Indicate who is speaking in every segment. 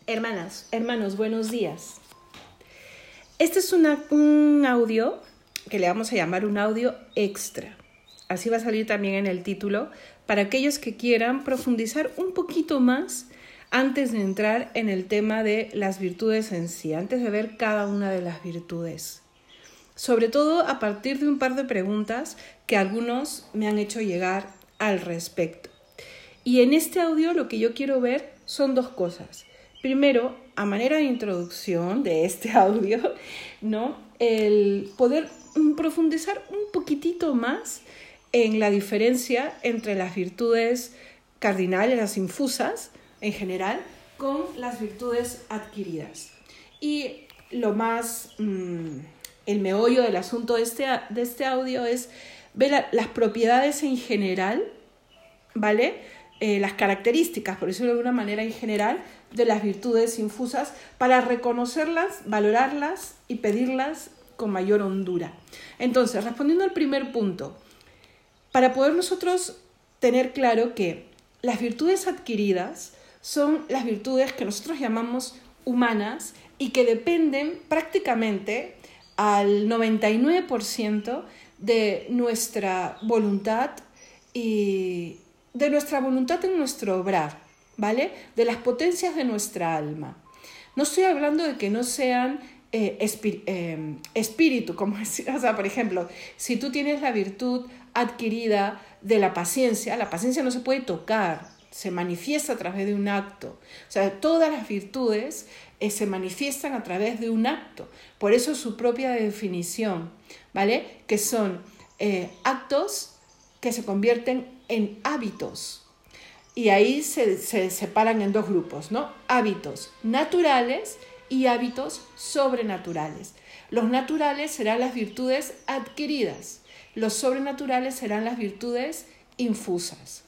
Speaker 1: Hermanas, hermanos, buenos días. Este es un audio que le vamos a llamar un audio extra. Así va a salir también en el título para aquellos que quieran profundizar un poquito más antes de entrar en el tema de las virtudes en sí, antes de ver cada una de las virtudes. Sobre todo a partir de un par de preguntas que algunos me han hecho llegar al respecto. Y en este audio lo que yo quiero ver son dos cosas. Primero, a manera de introducción de este audio, ¿no? El poder profundizar un poquitito más en la diferencia entre las virtudes cardinales, las infusas en general, con las virtudes adquiridas. Y lo más, el meollo del asunto de este audio es ver las propiedades en general, ¿vale? Las características, por decirlo de alguna manera en general, de las virtudes infusas para reconocerlas, valorarlas y pedirlas con mayor hondura. Entonces, respondiendo al primer punto, para poder nosotros tener claro que las virtudes adquiridas son las virtudes que nosotros llamamos humanas y que dependen prácticamente al 99% de nuestra voluntad y de nuestra voluntad en nuestro obrar, ¿vale? De las potencias de nuestra alma. No estoy hablando de que no sean espíritu, como decir, o sea, por ejemplo, si tú tienes la virtud adquirida de la paciencia no se puede tocar, se manifiesta a través de un acto. O sea, todas las virtudes se manifiestan a través de un acto. Por eso su propia definición, ¿vale? Que son actos que se convierten en hábitos. Y ahí se separan en dos grupos, ¿no? Hábitos naturales y hábitos sobrenaturales. Los naturales serán las virtudes adquiridas. Los sobrenaturales serán las virtudes infusas.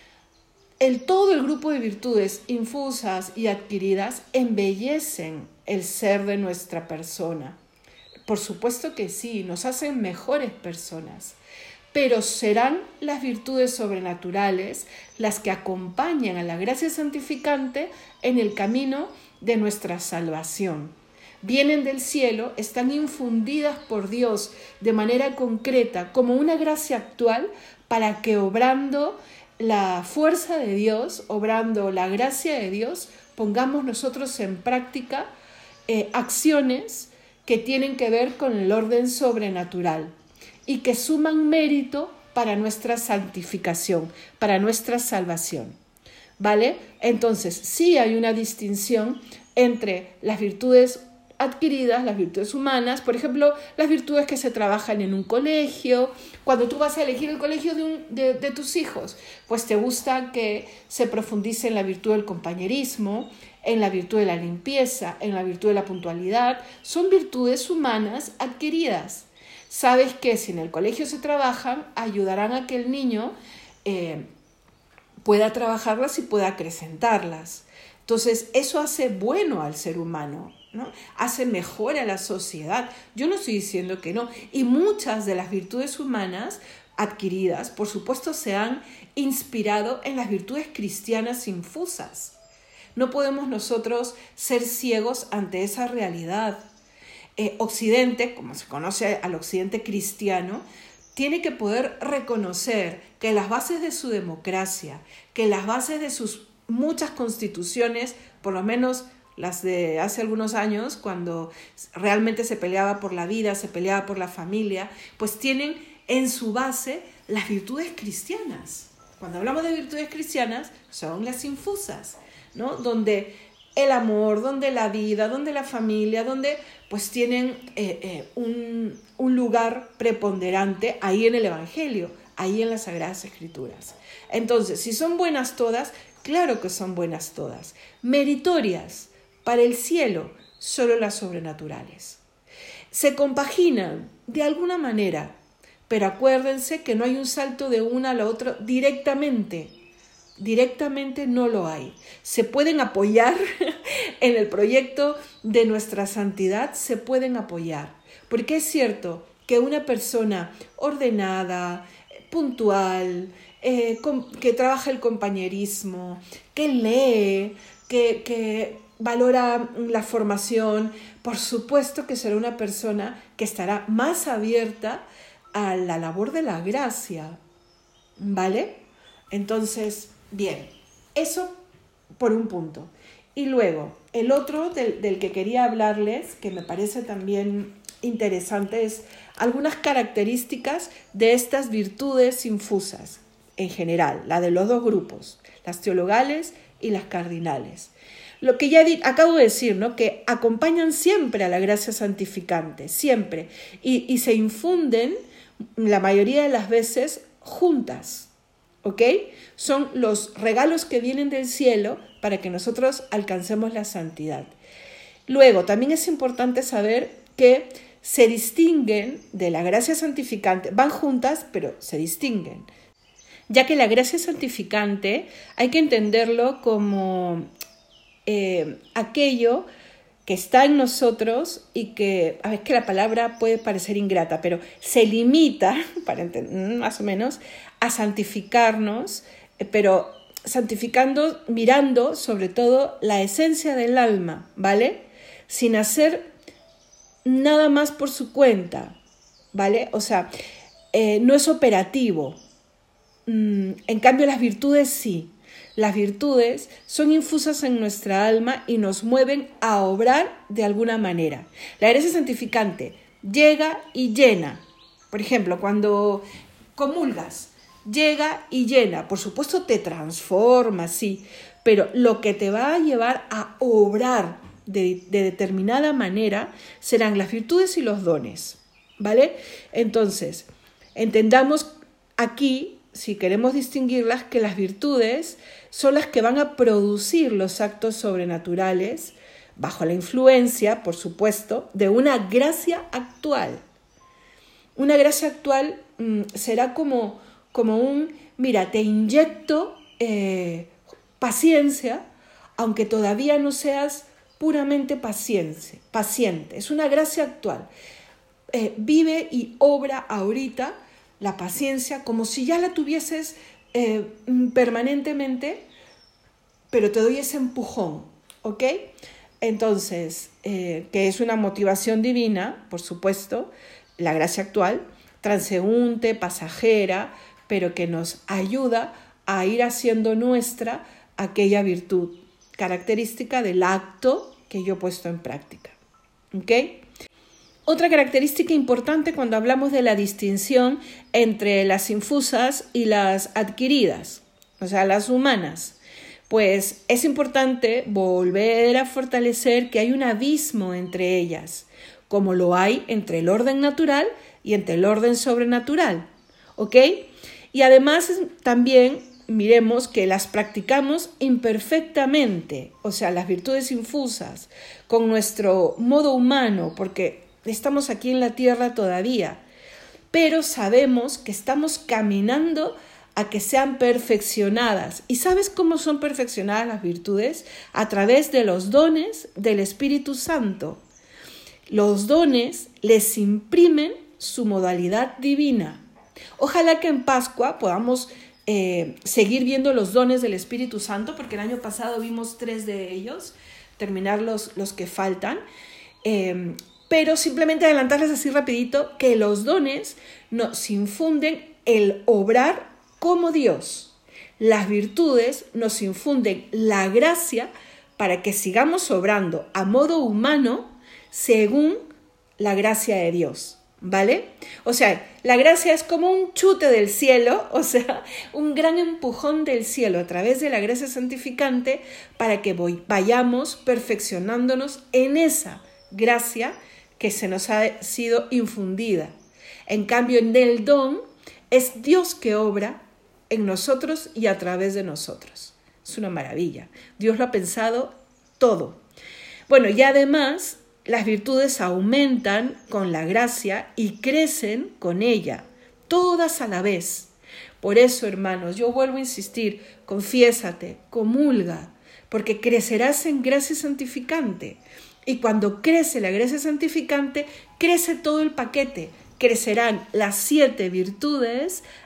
Speaker 1: Todo el grupo de virtudes infusas y adquiridas embellecen el ser de nuestra persona. Por supuesto que sí, nos hacen mejores personas. Pero serán las virtudes sobrenaturales las que acompañan a la gracia santificante en el camino de nuestra salvación. Vienen del cielo, están infundidas por Dios de manera concreta como una gracia actual para que obrando la fuerza de Dios, obrando la gracia de Dios, pongamos nosotros en práctica acciones que tienen que ver con el orden sobrenatural y que suman mérito para nuestra santificación, para nuestra salvación, ¿vale? Entonces, sí hay una distinción entre las virtudes adquiridas, las virtudes humanas, por ejemplo, las virtudes que se trabajan en un colegio. Cuando tú vas a elegir el colegio de tus hijos, pues te gusta que se profundice en la virtud del compañerismo, en la virtud de la limpieza, en la virtud de la puntualidad. Son virtudes humanas adquiridas. Sabes que si en el colegio se trabajan, ayudarán a que el niño pueda trabajarlas y pueda acrecentarlas. Entonces, eso hace bueno al ser humano, ¿no? Hace mejor a la sociedad. Yo no estoy diciendo que no. Y muchas de las virtudes humanas adquiridas, por supuesto, se han inspirado en las virtudes cristianas infusas. No podemos nosotros ser ciegos ante esa realidad. Occidente, como se conoce al occidente cristiano, tiene que poder reconocer que las bases de su democracia, que las bases de sus muchas constituciones, por lo menos las de hace algunos años, cuando realmente se peleaba por la vida, se peleaba por la familia, pues tienen en su base las virtudes cristianas. Cuando hablamos de virtudes cristianas, son las infusas, ¿no? Donde el amor, donde la vida, donde la familia, donde pues tienen un lugar preponderante ahí en el Evangelio, ahí en las Sagradas Escrituras. Entonces, si son buenas todas, claro que son buenas todas. Meritorias para el cielo, solo las sobrenaturales. Se compaginan de alguna manera, pero acuérdense que no hay un salto de una a la otra directamente. Directamente no lo hay. Se pueden apoyar en el proyecto de nuestra santidad, se pueden apoyar. Porque es cierto que una persona ordenada, puntual, que trabaja el compañerismo, que lee, que valora la formación, por supuesto que será una persona que estará más abierta a la labor de la gracia, ¿vale? Entonces, bien, eso por un punto. Y luego, el otro del que quería hablarles, que me parece también interesante, es algunas características de estas virtudes infusas, en general, la de los dos grupos, las teologales y las cardinales. Lo que ya acabo de decir, ¿no? Que acompañan siempre a la gracia santificante, siempre, y se infunden la mayoría de las veces juntas, ¿ok? Son los regalos que vienen del cielo para que nosotros alcancemos la santidad. Luego, también es importante saber que se distinguen de la gracia santificante, van juntas, pero se distinguen, ya que la gracia santificante hay que entenderlo como aquello que está en nosotros y que, a veces que la palabra puede parecer ingrata, pero se limita, para entender, más o menos, a santificarnos, pero santificando, mirando sobre todo la esencia del alma, ¿vale? Sin hacer nada más por su cuenta, ¿vale? O sea, no es operativo. En cambio, las virtudes sí. Las virtudes son infusas en nuestra alma y nos mueven a obrar de alguna manera. La gracia santificante llega y llena. Por ejemplo, cuando comulgas, llega y llena. Por supuesto te transforma, sí, pero lo que te va a llevar a obrar de determinada manera serán las virtudes y los dones, ¿vale? Entonces, entendamos aquí, si queremos distinguirlas, que las virtudes son las que van a producir los actos sobrenaturales bajo la influencia, por supuesto, de una gracia actual. Una gracia actual será como mira, te inyecto paciencia, aunque todavía no seas puramente paciente. Es una gracia actual. Vive y obra ahorita la paciencia como si ya la tuvieses permanentemente, pero te doy ese empujón, ¿ok? Entonces, que es una motivación divina, por supuesto, la gracia actual, transeúnte, pasajera, pero que nos ayuda a ir haciendo nuestra aquella virtud característica del acto que yo he puesto en práctica, ¿ok? Otra característica importante cuando hablamos de la distinción entre las infusas y las adquiridas, o sea, las humanas, pues es importante volver a fortalecer que hay un abismo entre ellas, como lo hay entre el orden natural y entre el orden sobrenatural, ¿ok? Y además también miremos que las practicamos imperfectamente, o sea, las virtudes infusas, con nuestro modo humano, porque estamos aquí en la tierra todavía, pero sabemos que estamos caminando a que sean perfeccionadas. ¿Y sabes cómo son perfeccionadas las virtudes? A través de los dones del Espíritu Santo. Los dones les imprimen su modalidad divina. Ojalá que en Pascua podamos seguir viendo los dones del Espíritu Santo, porque el año pasado vimos 3 de ellos, terminar los que faltan. Pero simplemente adelantarles así rapidito que los dones nos infunden el obrar como Dios. Las virtudes nos infunden la gracia para que sigamos obrando a modo humano según la gracia de Dios, ¿vale? O sea, la gracia es como un chute del cielo, o sea, un gran empujón del cielo a través de la gracia santificante para que vayamos perfeccionándonos en esa gracia que se nos ha sido infundida. En cambio, en el don es Dios que obra en nosotros y a través de nosotros. Es una maravilla. Dios lo ha pensado todo. Bueno, y además las virtudes aumentan con la gracia y crecen con ella, todas a la vez. Por eso, hermanos, yo vuelvo a insistir, confiésate, comulga, porque crecerás en gracia santificante. Y cuando crece la gracia santificante, crece todo el paquete. Crecerán las 7 virtudes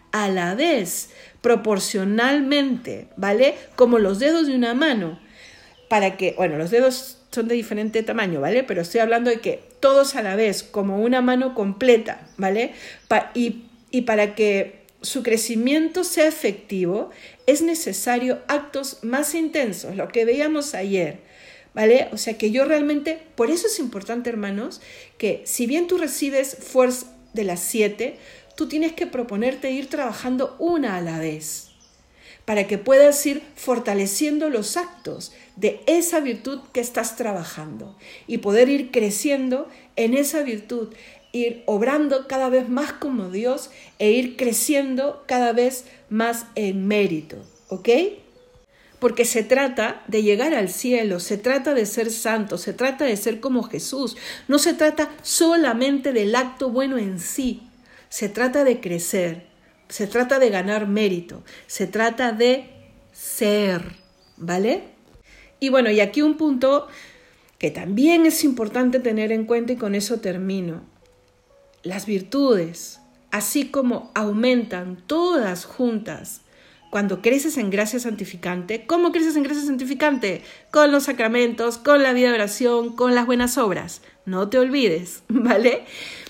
Speaker 1: a la vez, proporcionalmente, ¿vale? Como los dedos de una mano, para que, bueno, los dedos son de diferente tamaño, ¿vale? Pero estoy hablando de que todos a la vez, como una mano completa, ¿vale? Y para que su crecimiento sea efectivo, es necesario actos más intensos, lo que veíamos ayer, ¿vale? O sea que yo realmente, por eso es importante, hermanos, que si bien tú recibes fuerza de las 7, tú tienes que proponerte ir trabajando una a la vez, para que puedas ir fortaleciendo los actos de esa virtud que estás trabajando y poder ir creciendo en esa virtud, ir obrando cada vez más como Dios e ir creciendo cada vez más en mérito, ¿ok? Porque se trata de llegar al cielo, se trata de ser santo, se trata de ser como Jesús. No se trata solamente del acto bueno en sí, se trata de crecer, se trata de ganar mérito, se trata de ser, ¿vale? Y bueno, y aquí un punto que también es importante tener en cuenta y con eso termino. Las virtudes, así como aumentan todas juntas, cuando creces en gracia santificante. ¿Cómo creces en gracia santificante? Con los sacramentos, con la vida de oración, con las buenas obras. No te olvides, ¿vale?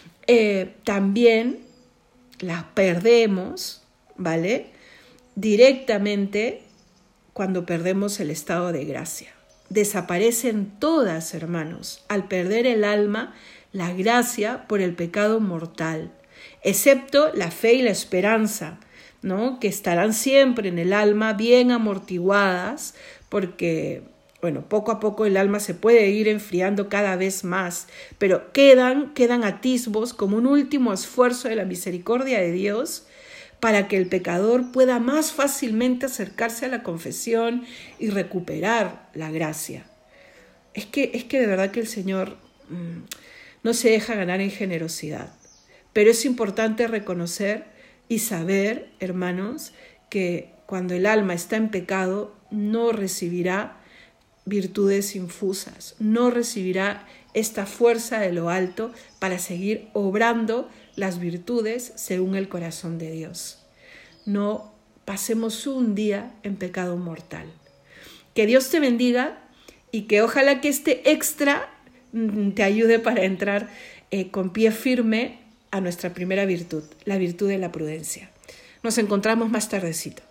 Speaker 1: También las perdemos, ¿vale? Directamente cuando perdemos el estado de gracia. Desaparecen todas, hermanos, al perder el alma, la gracia por el pecado mortal, excepto la fe y la esperanza, ¿no? Que estarán siempre en el alma bien amortiguadas, porque, bueno, poco a poco el alma se puede ir enfriando cada vez más, pero quedan atisbos como un último esfuerzo de la misericordia de Dios para que el pecador pueda más fácilmente acercarse a la confesión y recuperar la gracia. Es que de verdad que el Señor no se deja ganar en generosidad, pero es importante reconocer y saber, hermanos, que cuando el alma está en pecado no recibirá virtudes infusas, no recibirá esta fuerza de lo alto para seguir obrando las virtudes según el corazón de Dios. No pasemos un día en pecado mortal. Que Dios te bendiga y que ojalá que este extra te ayude para entrar con pie firme a nuestra primera virtud, la virtud de la prudencia. Nos encontramos más tardecito.